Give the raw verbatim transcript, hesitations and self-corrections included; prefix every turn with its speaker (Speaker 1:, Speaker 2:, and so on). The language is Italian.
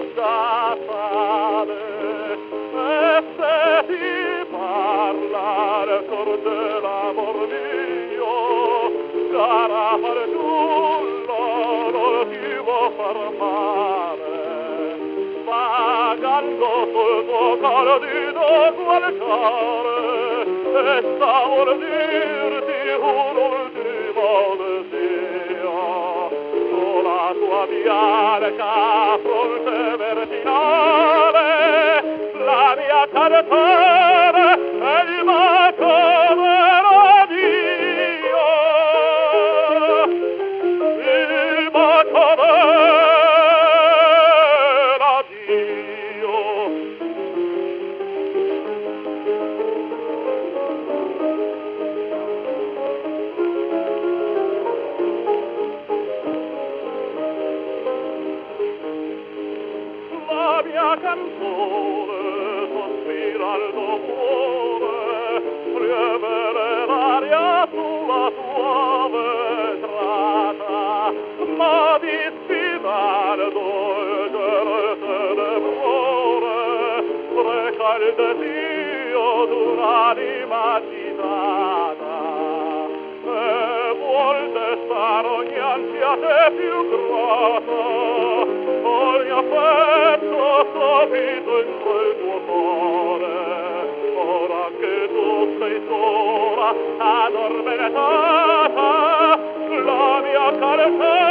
Speaker 1: questa sale e se ti parla il cor dell'amor mio, cara fanciullo, non ti vuol far male. Vagando sul tuo caro dito guardare e sta vuol dirti un ultimo desio, sulla tua bianca fronte verginale la mia cartone e il bacio vero Dio, il bacio vero la mia canzone sospira al tuo cuore, rievere l'aria sulla tua vetrata, ma di sfidardo il tenebore reca il desio d'un'anima agitata, e vuol destare ogni ansia te più grata, ogni affetto sopito in quel tuo cuore. Ora che tu sei sola, addormentata, la mia carezza